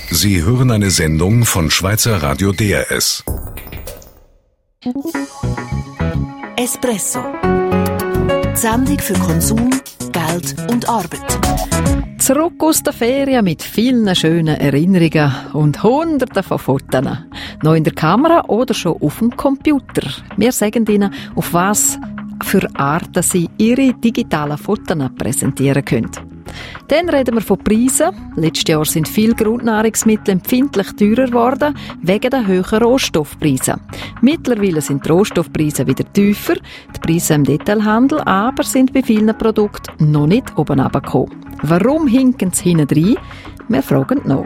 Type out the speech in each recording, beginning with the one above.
Sie hören eine Sendung von Schweizer Radio DRS. Espresso. Die Sendung für Konsum, Geld und Arbeit. Zurück aus der Ferien mit vielen schönen Erinnerungen und Hunderten von Fotos. Noch in der Kamera oder schon auf dem Computer. Wir sagen Ihnen, auf was für Arten Sie Ihre digitalen Fotos präsentieren können. Dann reden wir von Preisen. Letztes Jahr sind viele Grundnahrungsmittel empfindlich teurer geworden, wegen der höheren Rohstoffpreise. Mittlerweile sind die Rohstoffpreise wieder tiefer, die Preise im Detailhandel aber sind bei vielen Produkten noch nicht oben runtergekommen. Warum hinken sie hinten rein? Wir fragen noch.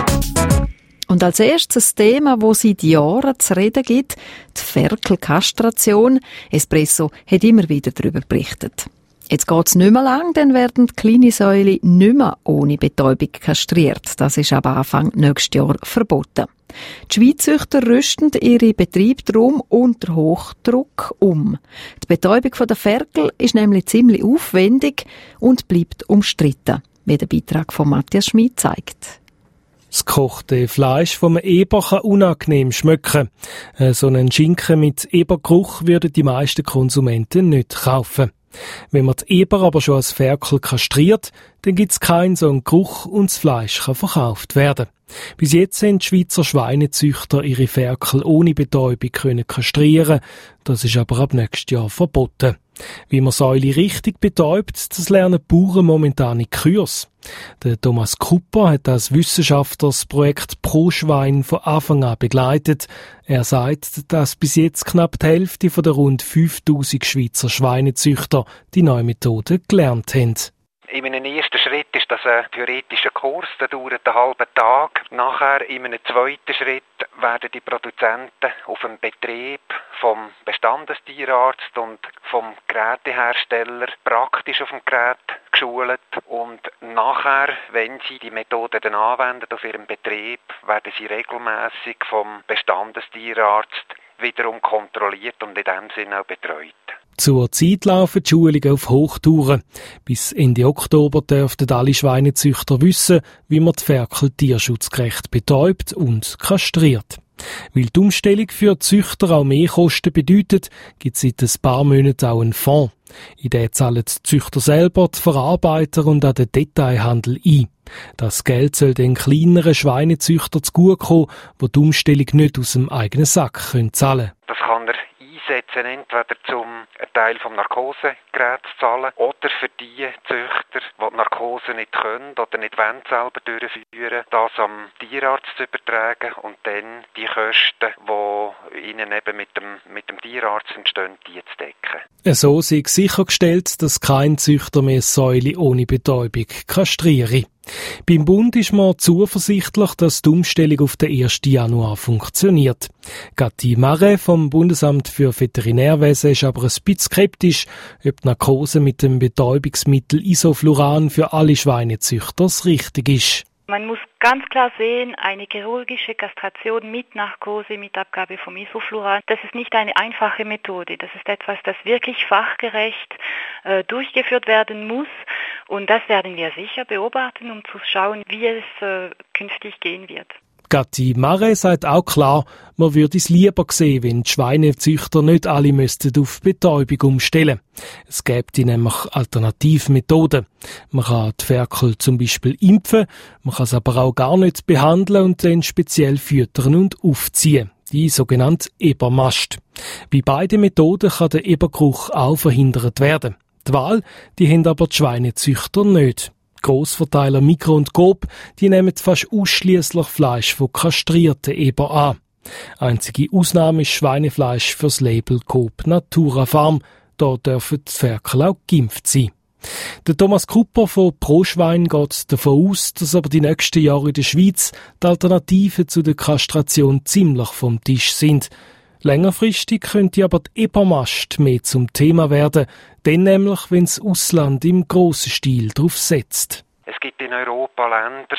Und als erstes ein Thema, das seit Jahren zu reden gibt, die Ferkelkastration. Espresso hat immer wieder darüber berichtet. Jetzt geht es nicht mehr lang, dann werden die kleinen Säule nicht mehr ohne Betäubung kastriert. Das ist aber Anfang nächstes Jahr verboten. Die Schweizzüchter rüsten ihre Betriebe darum unter Hochdruck um. Die Betäubung der Ferkel ist nämlich ziemlich aufwendig und bleibt umstritten, wie der Beitrag von Matthias Schmid zeigt. Das gekochte Fleisch vom Eber kann unangenehm schmecken. So einen Schinken mit Ebergeruch würden die meisten Konsumenten nicht kaufen. Wenn man die Eber aber schon als Ferkel kastriert, dann gibt es keinen so einen Geruch und das Fleisch kann verkauft werden. Bis jetzt haben die Schweizer Schweinezüchter ihre Ferkel ohne Betäubung kastrieren. Das ist aber ab nächstes Jahr verboten. Wie man Säule richtig betäubt, das lernen die Bauern momentan in Kurs. Der Thomas Kupper hat als Wissenschaftler das Projekt Pro Schwein von Anfang an begleitet. Er sagt, dass bis jetzt knapp die Hälfte von der rund 5000 Schweizer Schweinezüchter die neue Methode gelernt haben. In einem ersten Schritt ist das ein theoretischer Kurs, der dauert einen halben Tag. Nachher, in einem zweiten Schritt, werden die Produzenten auf dem Betrieb vom Bestandestierarzt und vom Gerätehersteller praktisch auf dem Gerät geschult. Und nachher, wenn sie die Methode dann anwenden auf ihrem Betrieb, werden sie regelmäßig vom Bestandestierarzt wiederum kontrolliert und in dem Sinne auch betreut. Zurzeit laufen die Schulungen auf Hochtouren. Bis Ende Oktober dürften alle Schweinezüchter wissen, wie man die Ferkel tierschutzgerecht betäubt und kastriert. Weil die Umstellung für die Züchter auch mehr Kosten bedeutet, gibt es seit ein paar Monaten auch einen Fonds. In den zahlen die Züchter selber, die Verarbeiter und auch den Detailhandel ein. Das Geld soll den kleineren Schweinezüchtern zugutekommen, die die Umstellung nicht aus dem eigenen Sack zahlen können. Das kann er einsetzen, entweder zum einen Teil vom Narkosegerät zu zahlen oder für die Züchter, die Narkose nicht können oder nicht wollen, selber durchführen, das am Tierarzt zu übertragen und dann die Kosten, die ihnen eben mit dem Tierarzt entstehen, die zu decken. So sei sichergestellt, dass kein Züchter mehr Säule ohne Betäubung kastriere. Beim Bund ist man zuversichtlich, dass die Umstellung auf den 1. Januar funktioniert. Gatti Marre vom Bundesamt für Veterinärwesen ist aber ein bisschen skeptisch, ob die Narkose mit dem Betäubungsmittel Isofluran für alle Schweinezüchter richtig ist. Man muss ganz klar sehen, eine chirurgische Kastration mit Narkose, mit Abgabe vom Isofluran, das ist nicht eine einfache Methode. Das ist etwas, das wirklich fachgerecht durchgeführt werden muss. Und das werden wir sicher beobachten, um zu schauen, wie es künftig gehen wird. Gatti Marre sagt auch klar, man würde es lieber sehen, wenn die Schweinezüchter nicht alle müssten auf Betäubung umstellen. Es gäbe nämlich Alternativmethoden. Man kann die Ferkel zum Beispiel impfen, man kann es aber auch gar nicht behandeln und dann speziell füttern und aufziehen. Die sogenannte Ebermast. Bei beiden Methoden kann der Ebergeruch auch verhindert werden. Die Wahl, die haben aber die Schweinezüchter nicht. Grossverteiler Migros und Coop, die nehmen fast ausschliesslich Fleisch von kastrierten Eber an. Einzige Ausnahme ist Schweinefleisch fürs Label Coop Natura Farm. Da dürfen die Ferkel auch geimpft sein. Der Thomas Kupper von Pro Schwein geht davon aus, dass aber die nächsten Jahre in der Schweiz die Alternativen zu der Kastration ziemlich vom Tisch sind. Längerfristig könnte aber die Ebermast mehr zum Thema werden, dann nämlich, wenn das Ausland im grossen Stil darauf setzt. Es gibt in Europa Länder,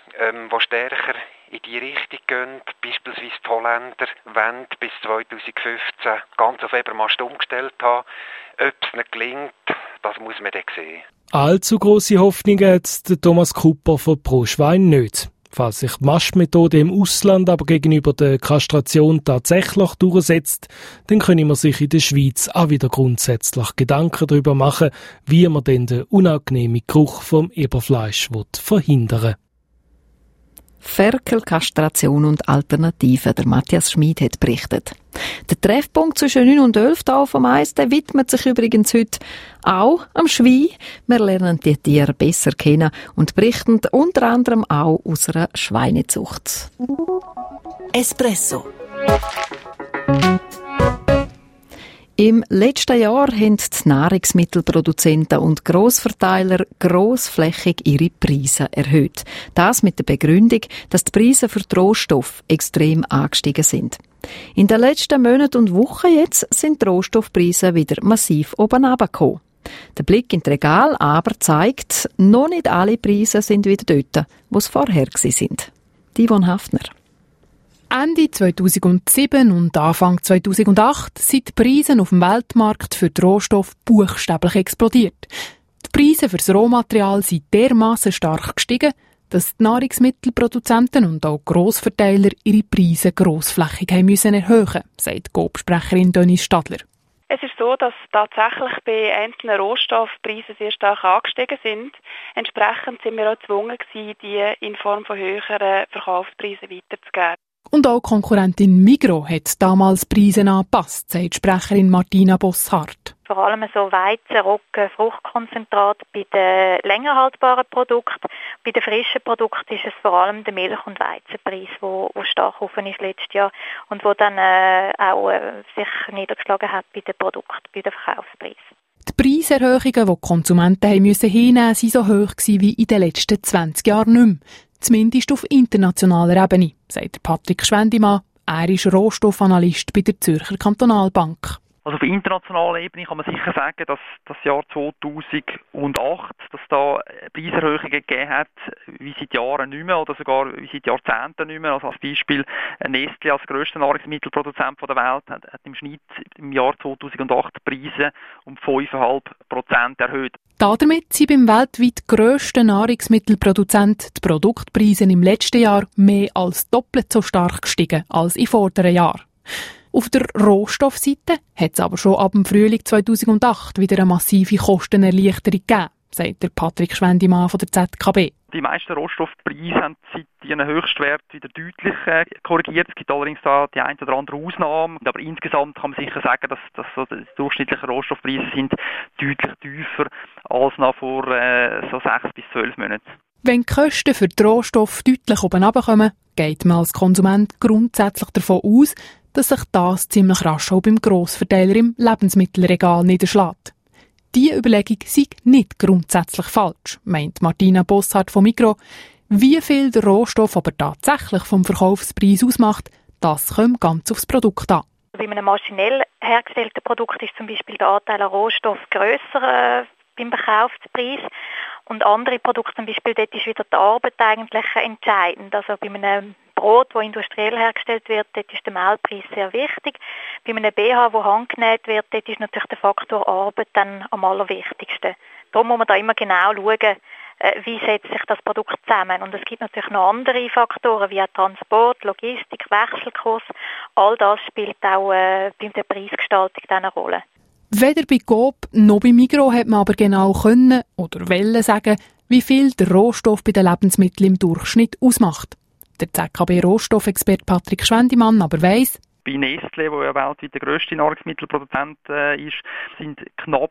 die stärker in die Richtung gehen. Beispielsweise die Holländer wollen bis 2015 ganz auf Ebermast umgestellt haben. Ob es nicht gelingt, das muss man dann sehen. Allzu grosse Hoffnungen hat der Thomas Kupper von Pro Schwein nicht. Falls sich die Mastmethode im Ausland aber gegenüber der Kastration tatsächlich durchsetzt, dann können wir sich in der Schweiz auch wieder grundsätzlich Gedanken darüber machen, wie man denn den unangenehmen Geruch vom Eberfleisch verhindern will. Ferkelkastration und Alternativen, der Matthias Schmid hat berichtet. Der Treffpunkt zwischen 9 und 11 hier vom Eis, der widmet sich übrigens heute auch am Schwein. Wir lernen die Tiere besser kennen und berichten unter anderem auch aus einer Schweinezucht. Espresso. Im letzten Jahr haben die Nahrungsmittelproduzenten und Grossverteiler grossflächig ihre Preise erhöht. Das mit der Begründung, dass die Preise für die Rohstoffe extrem angestiegen sind. In den letzten Monaten und Wochen jetzt sind die Rohstoffpreise wieder massiv oben runtergekommen. Der Blick in die Regal aber zeigt, noch nicht alle Preise sind wieder dort, wo sie vorher sind. Yvonne Hafner. Ende 2007 und Anfang 2008 sind die Preise auf dem Weltmarkt für die Rohstoffe buchstäblich explodiert. Die Preise für das Rohmaterial sind dermassen stark gestiegen, dass die Nahrungsmittelproduzenten und auch Grossverteiler ihre Preise grossflächig haben müssen erhöhen, sagt Coop-Sprecherin Denise Stadler. Es ist so, dass tatsächlich bei einzelnen Rohstoffen Preise sehr stark angestiegen sind. Entsprechend sind wir auch gezwungen gewesen, die in Form von höheren Verkaufspreisen weiterzugeben. Und auch Konkurrentin Migros hat damals Preise angepasst, sagt Sprecherin Martina Bosshardt. Vor allem so Weizen, Roggen, Fruchtkonzentrat bei den länger haltbaren Produkten. Bei den frischen Produkten ist es vor allem der Milch- und Weizenpreis, wo stark offen ist letztes Jahr und wo dann auch sich niedergeschlagen hat bei den Produkten, bei den Verkaufspreisen. Die Preiserhöhungen, die Konsumenten hinnehmen mussten, waren so hoch wie in den letzten 20 Jahren nicht mehr. Zumindest auf internationaler Ebene, sagt Patrick Schwendimann. Er ist Rohstoffanalyst bei der Zürcher Kantonalbank. Also auf internationaler Ebene kann man sicher sagen, dass das Jahr 2008, dass da Preiserhöhungen gegeben hat, wie seit Jahren nicht mehr oder sogar wie seit Jahrzehnten nicht mehr. Also als Beispiel Nestlé als grösster Nahrungsmittelproduzent der Welt hat im Schnitt im Jahr 2008 Preise um 5,5% erhöht. Damit sind beim weltweit grössten Nahrungsmittelproduzent die Produktpreise im letzten Jahr mehr als doppelt so stark gestiegen als im vorderen Jahr. Auf der Rohstoffseite hat es aber schon ab dem Frühling 2008 wieder eine massive Kostenerleichterung gegeben, sagt der Patrick Schwendimann von der ZKB. Die meisten Rohstoffpreise haben seit ihren Höchstwert wieder deutlich korrigiert. Es gibt allerdings da die ein oder andere Ausnahme. Aber insgesamt kann man sicher sagen, dass so die durchschnittlichen Rohstoffpreise sind deutlich tiefer als noch vor so 6 bis 12 Monaten. Wenn die Kosten für die Rohstoffe deutlich oben runterkommen, geht man als Konsument grundsätzlich davon aus, dass sich das ziemlich rasch auch beim Grossverteiler im Lebensmittelregal niederschlägt. Diese Überlegung sei nicht grundsätzlich falsch, meint Martina Bosshardt von Migros. Wie viel der Rohstoff aber tatsächlich vom Verkaufspreis ausmacht, das kommt ganz aufs Produkt an. Bei einem maschinell hergestellten Produkt ist zum Beispiel der Anteil an Rohstoff grösser beim Verkaufspreis. Und andere Produkte, zum Beispiel, dort ist wieder die Arbeit eigentlich entscheidend. Also bei einem Brot, das industriell hergestellt wird, dort ist der Mehlpreis sehr wichtig. Bei einem BH, das handgenäht wird, dort ist natürlich der Faktor Arbeit dann am allerwichtigsten. Darum muss man da immer genau schauen, wie setzt sich das Produkt zusammen. Und es gibt natürlich noch andere Faktoren, wie Transport, Logistik, Wechselkurs. All das spielt auch bei der Preisgestaltung eine Rolle. Weder bei Coop noch bei Migros hat man aber genau können oder wollen sagen, wie viel der Rohstoff bei den Lebensmitteln im Durchschnitt ausmacht. Der ZKB-Rohstoffexperte Patrick Schwendimann aber weiss, bei Nestlé, wo ja weltweit der grösste Nahrungsmittelproduzent ist, sind knapp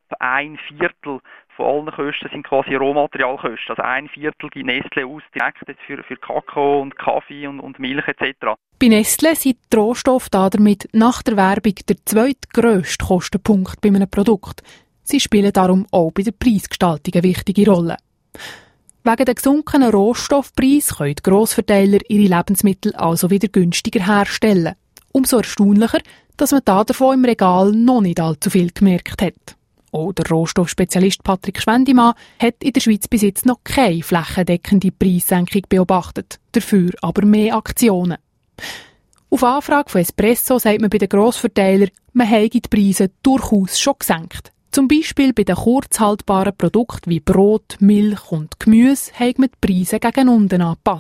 1/4 von allen Kosten sind quasi Rohmaterialkosten. Also 1/4 gibt Nestlé aus direkt jetzt für Kakao und Kaffee und Milch etc. Bei Nestlé sind die Rohstoffe damit nach der Werbung der zweitgrösste Kostenpunkt bei einem Produkt. Sie spielen darum auch bei der Preisgestaltung eine wichtige Rolle. Wegen der gesunkenen Rohstoffpreis können die Grossverteiler ihre Lebensmittel also wieder günstiger herstellen. Umso erstaunlicher, dass man davon im Regal noch nicht allzu viel gemerkt hat. Auch der Rohstoffspezialist Patrick Schwendimann hat in der Schweiz bis jetzt noch keine flächendeckende Preissenkung beobachtet, dafür aber mehr Aktionen. Auf Anfrage von Espresso sagt man bei den Grossverteilern, man habe die Preise durchaus schon gesenkt. Zum Beispiel bei den kurzhaltbaren Produkten wie Brot, Milch und Gemüse haben man die Preise gegen unten angepasst.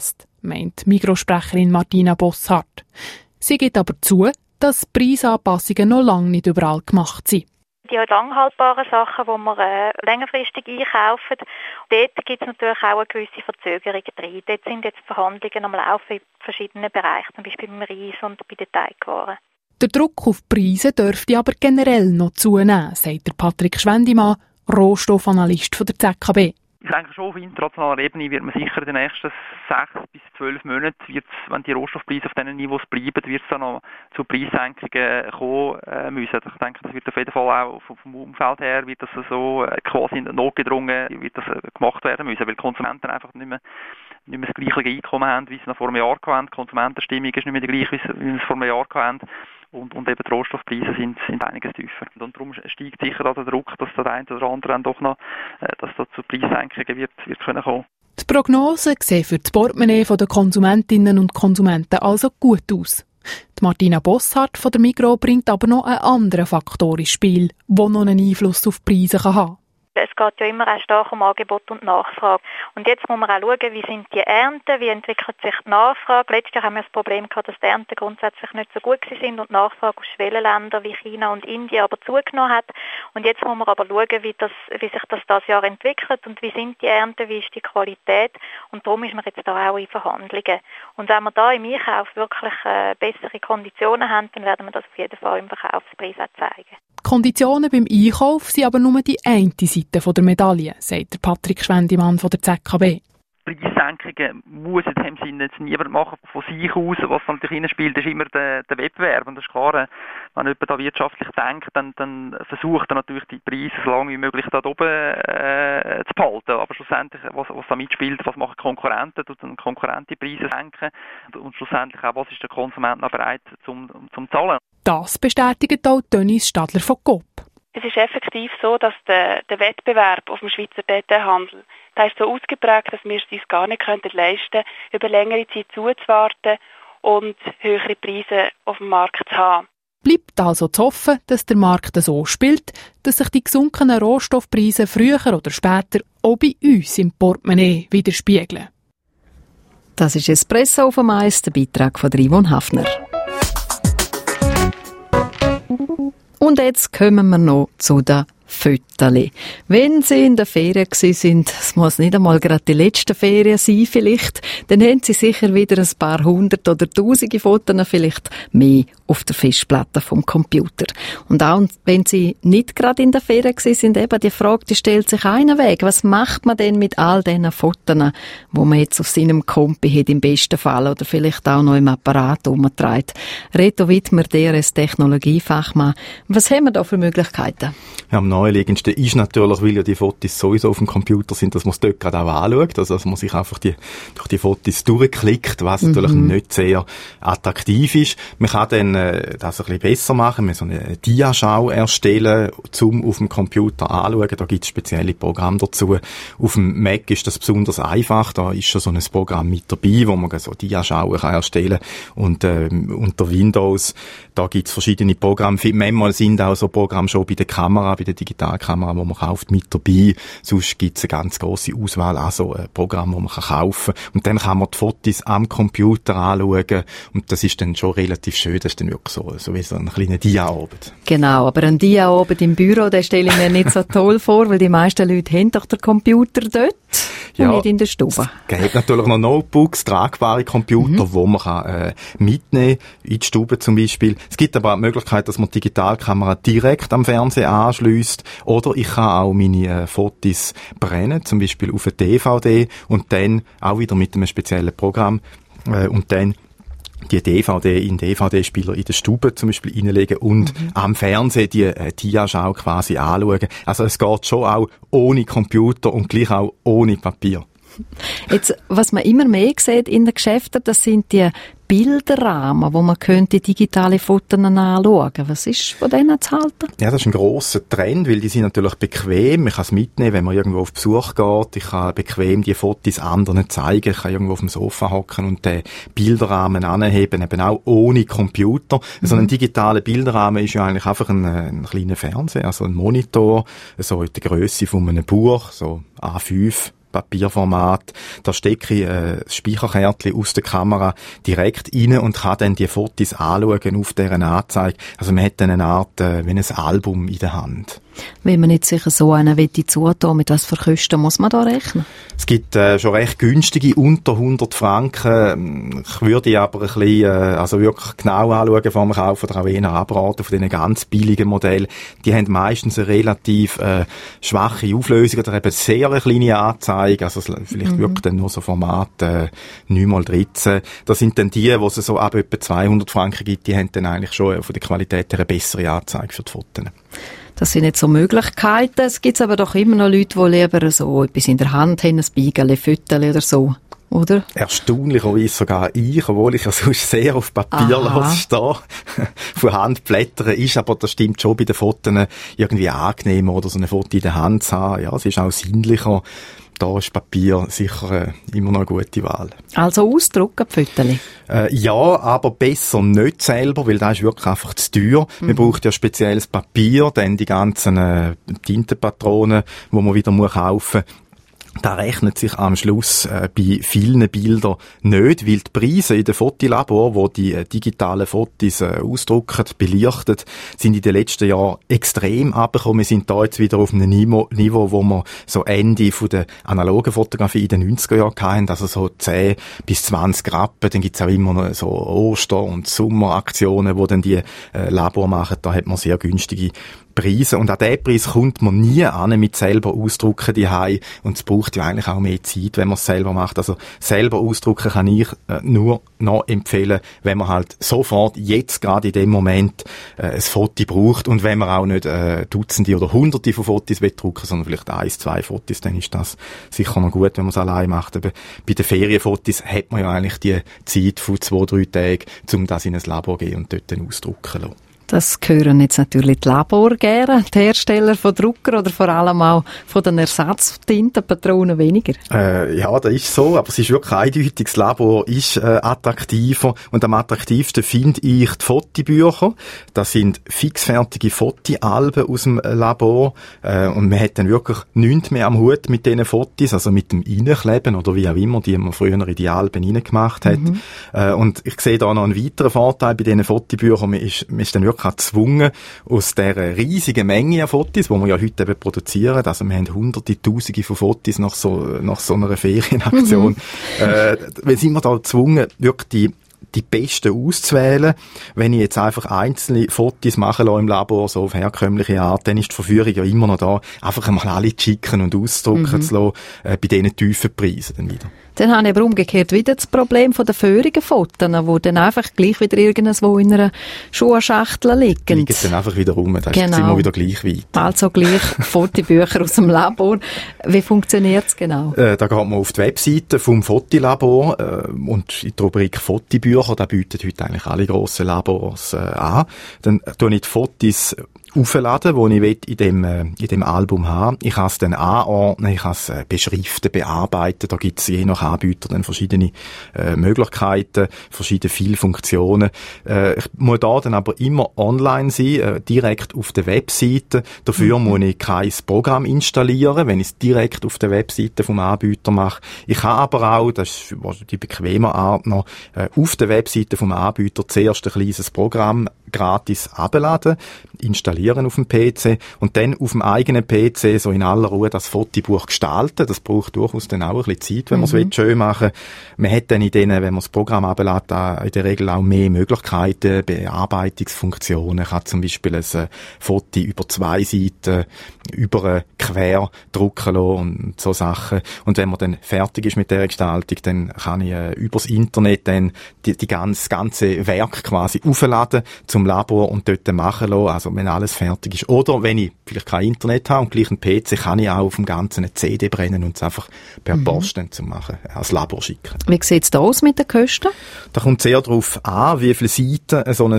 meint Migros-Sprecherin Martina Bosshardt. Sie gibt aber zu, dass Preisanpassungen noch lange nicht überall gemacht sind. Die langhaltbaren Sachen, die wir längerfristig einkaufen, dort gibt es natürlich auch eine gewisse Verzögerung drin. Dort sind jetzt Verhandlungen am Laufen in verschiedenen Bereichen, zum Beispiel beim Reis und bei den Teigwaren. Der Druck auf die Preise dürfte aber generell noch zunehmen, sagt der Patrick Schwendimann, Rohstoffanalyst von der ZKB. Ich denke schon, auf internationaler Ebene wird man sicher in den nächsten 6 bis 12 Monaten, wenn die Rohstoffpreise auf diesen Niveaus bleiben, wird es dann noch zu Preissenkungen kommen müssen. Ich denke, das wird auf jeden Fall auch vom Umfeld her, wird das so quasi notgedrungen wird das gemacht werden müssen, weil die Konsumenten einfach nicht mehr das gleiche Einkommen haben, wie sie noch vor einem Jahr hatten. Die Konsumentenstimmung ist nicht mehr die gleiche, wie sie es vor einem Jahr hatten. Und eben die Rohstoffpreise sind einiges tiefer. Und darum steigt sicher der Druck, dass der eine oder andere dann doch noch, dass da zu Preissenkungen wird können kommen. Die Prognosen sehen für das Portemonnaie der Konsumentinnen und Konsumenten also gut aus. Die Martina Bosshardt von der Migros bringt aber noch einen anderen Faktor ins Spiel, der noch einen Einfluss auf die Preise haben kann. Es geht ja immer auch stark um Angebot und Nachfrage. Und jetzt muss man auch schauen, wie sind die Ernten, wie entwickelt sich die Nachfrage. Letztes Jahr haben wir das Problem gehabt, dass die Ernten grundsätzlich nicht so gut sind und die Nachfrage aus Schwellenländern wie China und Indien aber zugenommen hat. Und jetzt muss man aber schauen, wie sich das Jahr entwickelt und wie sind die Ernten, wie ist die Qualität. Und darum ist man jetzt da auch in Verhandlungen. Und wenn wir da im Einkauf wirklich bessere Konditionen haben, dann werden wir das auf jeden Fall im Verkaufspreis auch zeigen. Die Konditionen beim Einkauf sind aber nur die eine Seite der Medaille, sagt der Patrick Schwendimann von der ZKB. Preissenkungen muss in dem Sinne jetzt niemand machen von sich aus. Was natürlich hineinspielt, ist immer der Wettbewerb. Und das ist klar, wenn jemand da wirtschaftlich denkt, dann versucht er natürlich die Preise so lange wie möglich da oben zu behalten. Aber schlussendlich, was da mitspielt, was machen Konkurrenten, tut dann Konkurrenten die Preise senken. Und schlussendlich auch, was ist der Konsument noch bereit zum Zahlen. Das bestätigt auch Dennis Stadler von Coop. Es ist effektiv so, dass der Wettbewerb auf dem Schweizer Detailhandel, der ist so ausgeprägt, dass wir es uns gar nicht leisten können, über längere Zeit zuzuwarten und höhere Preise auf dem Markt zu haben. Bleibt also zu hoffen, dass der Markt so spielt, dass sich die gesunkenen Rohstoffpreise früher oder später auch bei uns im Portemonnaie widerspiegeln. Das ist Espresso auf dem Eis, der Beitrag von Yvonne Hafner. Und jetzt kommen wir noch zu den Fötterli. Wenn Sie in der Ferien sind, es muss nicht einmal gerade die letzten Ferien sein vielleicht, dann haben Sie sicher wieder ein paar hundert oder tausende Fotos, vielleicht mehr auf der Festplatte vom Computer. Und auch wenn Sie nicht gerade in der Ferien sind, eben die Frage, die stellt sich einen Weg. Was macht man denn mit all diesen Fotos, die man jetzt auf seinem Kompi hat, im besten Fall, oder vielleicht auch noch im Apparat umtreibt? Reto Wittmer, der ist Technologiefachmann. Was haben wir da für Möglichkeiten? Ja, am naheliegendsten ist natürlich, weil ja die Fotos sowieso auf dem Computer sind, dass man es dort gerade auch anschaut, also dass man sich einfach durch die Fotos durchklickt, was natürlich nicht sehr attraktiv ist. Man kann dann das ein bisschen besser machen, man so eine Diaschau erstellen, zum auf dem Computer anschauen, da gibt es spezielle Programme dazu. Auf dem Mac ist das besonders einfach, da ist schon so ein Programm mit dabei, wo man so Diaschauen kann erstellen kann. Und unter Windows, da gibt es verschiedene Programme, manchmal sind auch so Programme schon bei der Kamera, bei der Digitalkamera, die man kauft, mit dabei. Sonst gibt es eine ganz grosse Auswahl an so Programmen, die man kaufen kann. Und dann kann man die Fotos am Computer anschauen. Und das ist dann schon relativ schön. Das ist dann wirklich so wie so ein kleiner Dia-Abend. Genau, aber ein Dia-Abend im Büro, den stelle ich mir nicht so toll vor, weil die meisten Leute haben doch den Computer dort und nicht in der Stube. Es gibt natürlich noch Notebooks, tragbare Computer, wo man kann, mitnehmen in die Stube zum Beispiel. Es gibt aber auch die Möglichkeit, dass man die Digitalkamera direkt am Fernseher anschliesst. Oder ich kann auch meine Fotos brennen, zum Beispiel auf eine DVD und dann auch wieder mit einem speziellen Programm und dann die DVD in den DVD-Spieler in der Stube zum Beispiel reinlegen und am Fernsehen die Dia-Schau quasi anschauen. Also es geht schon auch ohne Computer und gleich auch ohne Papier. Jetzt, was man immer mehr sieht in den Geschäften, das sind die Bilderrahmen, wo man könnte digitale Fotos anschauen. Was ist von denen zu halten? Ja, das ist ein grosser Trend, weil die sind natürlich bequem. Man kann es mitnehmen, wenn man irgendwo auf Besuch geht. Ich kann bequem die Fotos anderen zeigen. Ich kann irgendwo auf dem Sofa hocken und den Bilderrahmen anheben, eben auch ohne Computer. So ein digitaler Bilderrahmen ist ja eigentlich einfach ein kleiner Fernseher, also ein Monitor, so in der Grösse von einem Buch, so A5 Papierformat. Da stecke ich das Speicherkärtchen aus der Kamera direkt rein und kann dann die Fotos anschauen auf dieser Anzeige. Also man hat dann eine Art wie ein Album in der Hand. Wenn man jetzt sicher so einen zutun, mit was für Kosten muss man da rechnen? Es gibt schon recht günstige, unter 100 Franken. Ich würde aber ein bisschen, also wirklich genau anschauen vor dem Kauf oder auch eher abraten von diesen ganz billigen Modellen. Die haben meistens eine relativ schwache Auflösung oder eben sehr eine kleine Anzeige, also vielleicht wirklich dann nur so Format 9x13. Das sind dann die, wo es so ab etwa 200 Franken gibt, die haben dann eigentlich schon von der Qualität her eine bessere Anzeige für die Fotos. Das sind nicht so Möglichkeiten. Es gibt aber doch immer noch Leute, die lieber so etwas in der Hand haben, ein Beigele, Fötterchen oder so, oder? Erstaunlicherweise sogar ich, obwohl ich ja sonst sehr auf Papierlos stehe. Von Hand blättern ist, aber das stimmt schon bei den Fotos irgendwie angenehmer oder so ein Foto in der Hand zu haben. Ja, es ist auch sinnlicher. Da ist Papier sicher immer noch eine gute Wahl. Also ausdrucken, die Fotos? Ja, aber besser nicht selber, weil das ist wirklich einfach zu teuer. Man braucht ja spezielles Papier, dann die ganzen Tintenpatronen, die man wieder kaufen muss. Das rechnet sich am Schluss bei vielen Bildern nicht, weil die Preise in den Fotolabor, wo die digitalen Fotos ausdrucken, belichtet, sind in den letzten Jahren extrem abgekommen. Wir sind da jetzt wieder auf einem Niveau, wo wir so Ende von der analogen Fotografie in den 90er Jahren hatten, also so 10 bis 20 Rappen. Dann gibt's auch immer noch so Oster- und Sommeraktionen, wo dann die Labor machen. Da hat man sehr günstige Preise. Und an diesen Preis kommt man nie an mit selber ausdrucken daheim. Und es braucht ja eigentlich auch mehr Zeit, wenn man es selber macht. Also selber ausdrucken kann ich nur noch empfehlen, wenn man halt sofort, jetzt gerade in dem Moment, ein Foto braucht. Und wenn man auch nicht Dutzende oder Hunderte von Fotos drucken, sondern vielleicht 1, 2 Fotos, dann ist das sicher noch gut, wenn man es allein macht. Aber bei den Ferienfotos hat man ja eigentlich die Zeit von 2, 3 Tagen, um das in ein Labor zu gehen und dort dann ausdrucken lassen. Das gehören jetzt natürlich die Labor gerne, die Hersteller von Drucker oder vor allem auch von den Ersatztintenpatronen weniger. Ja, das ist so, aber es ist wirklich eindeutig, das Labor ist attraktiver und am attraktivsten finde ich die Fotobücher. Das sind fixfertige Fotoalben aus dem Labor und man hat dann wirklich nichts mehr am Hut mit diesen Fotos, also mit dem Reinkleben oder wie auch immer, die man früher in die Alben reingemacht hat. Und ich sehe da noch einen weiteren Vorteil bei diesen Fotobüchern, man ist dann wirklich gezwungen, aus dieser riesigen Menge an Fotos, die wir ja heute eben produzieren, also wir haben hunderte, tausende von Fotos nach so einer Ferienaktion, sind wir da gezwungen, wirklich die besten auszuwählen. Wenn ich jetzt einfach einzelne Fotos mache im Labor, so auf herkömmliche Art, dann ist die Verführung ja immer noch da, einfach einmal alle zu schicken und auszudrucken zu lassen, bei diesen tiefen Preisen dann wieder. Dann habe ich aber umgekehrt wieder das Problem von den vorigen Fotos, die dann einfach gleich wieder irgendwo in einer Schuhschachtel liegen. Liegen dann einfach wieder rum, das ist immer wieder gleich weit. Also gleich Fotobücher aus dem Labor. Wie funktioniert es genau? Da geht man auf die Webseite vom Fotolabor und in der Rubrik Fotobücher, da bieten heute eigentlich alle grossen Labors an. Dann tue ich die Fotos aufladen, die ich in dem Album habe. Ich kann es dann anordnen, ich kann es beschriften, bearbeiten. Da gibt es je nach Anbieter dann verschiedene Möglichkeiten, verschiedene viele Funktionen. Ich muss da dann aber immer online sein, direkt auf der Webseite. Dafür muss ich kein Programm installieren, wenn ich es direkt auf der Webseite vom Anbieter mache. Ich kann aber auch, das ist die bequeme Art noch, auf der Webseite vom Anbieter zuerst ein kleines Programm gratis abladen, installieren auf dem PC und dann auf dem eigenen PC so in aller Ruhe das Fotobuch gestalten. Das braucht durchaus dann auch ein bisschen Zeit, wenn man es schön machen will. Man hat dann in denen, wenn man das Programm ablädt, in der Regel auch mehr Möglichkeiten, Bearbeitungsfunktionen. Kann zum Beispiel ein Foto über 2 Seiten über quer drucken lassen und so Sachen. Und wenn man dann fertig ist mit der Gestaltung, dann kann ich übers Internet dann das ganze Werk quasi aufladen zum Labor und dort machen lassen, also wenn alles fertig ist. Oder wenn ich vielleicht kein Internet habe und gleich einen PC, kann ich auch auf dem Ganzen eine CD brennen und es einfach per Post dann zu machen, als Labor schicken. Wie sieht es da aus mit den Kosten? Da kommt sehr darauf an, wie viele Seiten so ein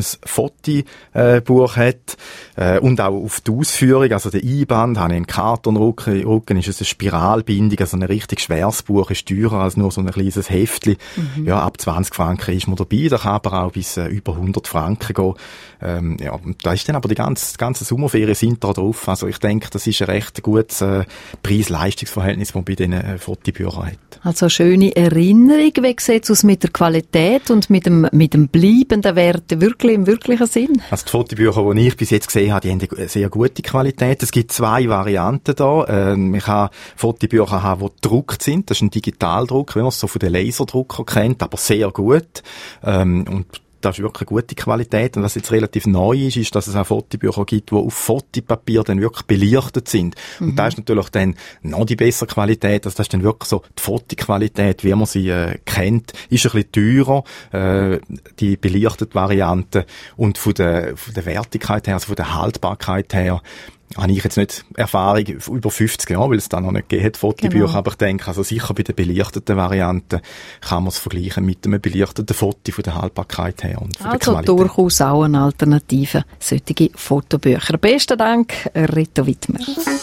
Fotobuch hat und auch auf die Ausführung, also der Einband, habe ich einen Kartonrücken, ist es eine Spiralbindung, also ein richtig schweres Buch ist teurer als nur so ein kleines Heftchen. Ja, ab 20 Franken ist man dabei, da kann aber auch bis über 100 Franken gehen. Ja, und da ist dann aber das ganze Sommerferien sind da drauf. Also ich denke, das ist ein recht gutes Preis-Leistungs-Verhältnis, das man bei diesen Fotobüchern hat. Also schöne Erinnerung. Wie sieht es aus mit der Qualität und mit dem bleibenden Wert wirklich im wirklichen Sinn? Also die Fotobücher, die ich bis jetzt gesehen habe, die haben eine sehr gute Qualität. Es gibt 2 Varianten da. Man kann Fotobücher haben, die gedruckt sind. Das ist ein Digitaldruck, wenn man es so von den Laserdrucker kennt, aber sehr gut. Und das ist wirklich eine gute Qualität. Und was jetzt relativ neu ist, dass es auch Fotobücher gibt, die auf Fotopapier dann wirklich belichtet sind. Und das ist natürlich dann noch die bessere Qualität. Also das ist dann wirklich so die Fotoqualität, wie man sie kennt. Ist ein bisschen teurer, die belichtete Variante. Und von der Wertigkeit her, also von der Haltbarkeit her, habe ich jetzt nicht Erfahrung über 50 Jahre, weil es da noch nicht gegeben hat, Fotobücher, genau. Aber ich denke, also sicher bei der belichteten Variante kann man es vergleichen mit einem belichteten Foto von der Haltbarkeit her und von der Qualität. Also durchaus auch eine Alternative, solche Fotobücher. Besten Dank, Reto Wittmer.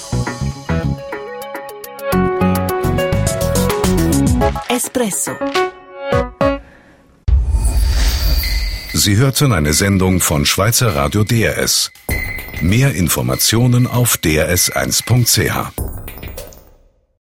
Espresso. Sie hörten eine Sendung von Schweizer Radio DRS. Mehr Informationen auf drs1.ch.